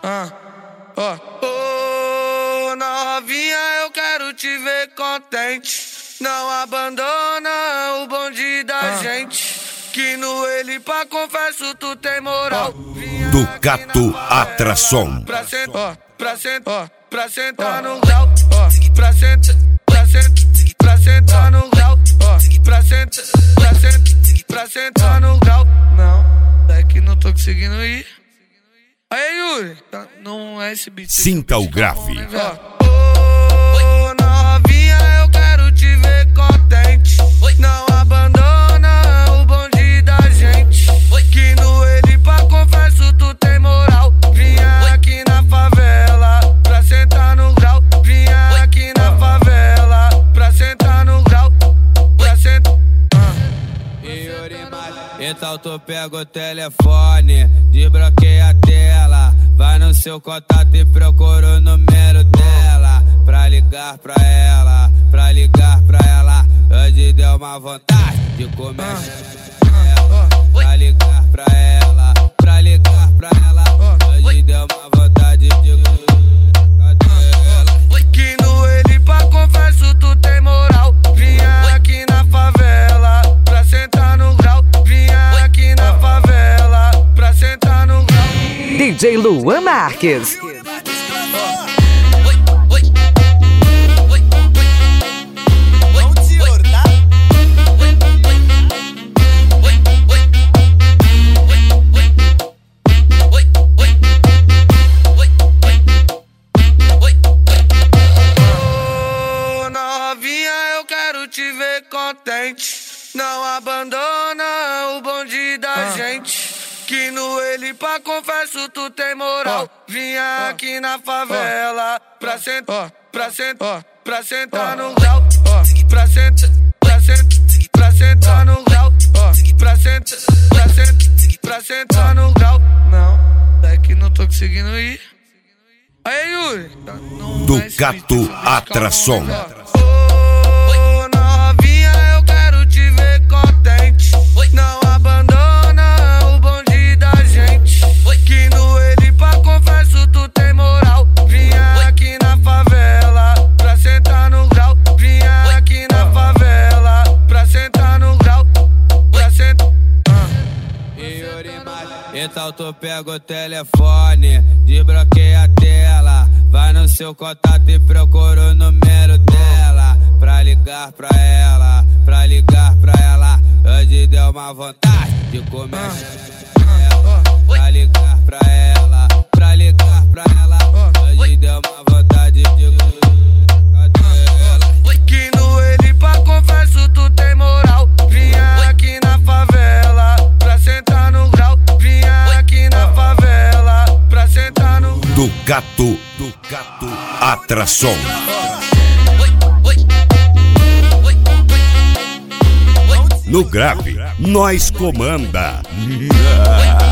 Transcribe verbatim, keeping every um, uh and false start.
Ah, ó. Ô, novinha, eu quero te ver contente. Não abandona o bonde da ah. gente. Que no ele pra confesso tu tem moral. Vinha Ducato Atração. Pra sentar, pra sentar, pra sentar no grau. Pra sentar, pra sentar, pra sentar no grau. Pra sentar, pra sentar, pra sentar no grau. Não, é que não tô conseguindo ir. Aí, Yuri, não é esse beat. Sinta o grave. Ô, novinha, eu quero te ver contente. Não abandona o bonde da gente. Que no ele pra confesso tu tem moral. Vinha aqui na favela pra sentar no grau. Vinha aqui na favela pra sentar no grau. Pra sentar. Então tu pega o telefone, desbloqueia a tela, vai no seu contato e procura o número dela. Pra ligar pra ela, pra ligar pra ela, hoje deu uma vontade de comer ela. Pra ligar pra ela, pra ligar pra ela, hoje deu uma vontade de comer ela. Que no ele pra confesso tu tem moral. Vinha aqui na favela pra sentar no grau. Vinha aqui na favela pra sentar no grau. D J Luan Marques. Te ver contente, não abandona o bonde da ah. gente. Que no ele pra confesso tu tem moral. Oh. Vinha oh. aqui na favela oh. pra sentar, oh. pra sentar, oh. pra sentar oh. no grau. Oh. Pra sentar, pra sentar, pra sentar no grau. Oh. Pra sentar, pra sentar, pra sentar no grau. Não, é que não tô conseguindo ir. Aí, Yuri, não Ducato Atração. Não abandona o bonde da gente. Que no ele pra confesso tu tem moral. Vinha aqui na favela pra sentar no grau. Vinha aqui na favela pra sentar no grau. Pra sentar. Então tu pega o telefone, desbloqueia a tela, vai no seu contato e procura o número dela. Pra ligar pra ela, pra ligar pra ela, hoje deu uma vontade de comer ela. Pra ligar pra ela, pra ligar pra ela, hoje deu uma vontade de comer ela. Que no ele pra confesso tu tem moral. Vinha aqui na favela pra sentar no grau. Vinha aqui na favela pra sentar no grau. Ducato, Ducato Atração. No grave, nós comanda.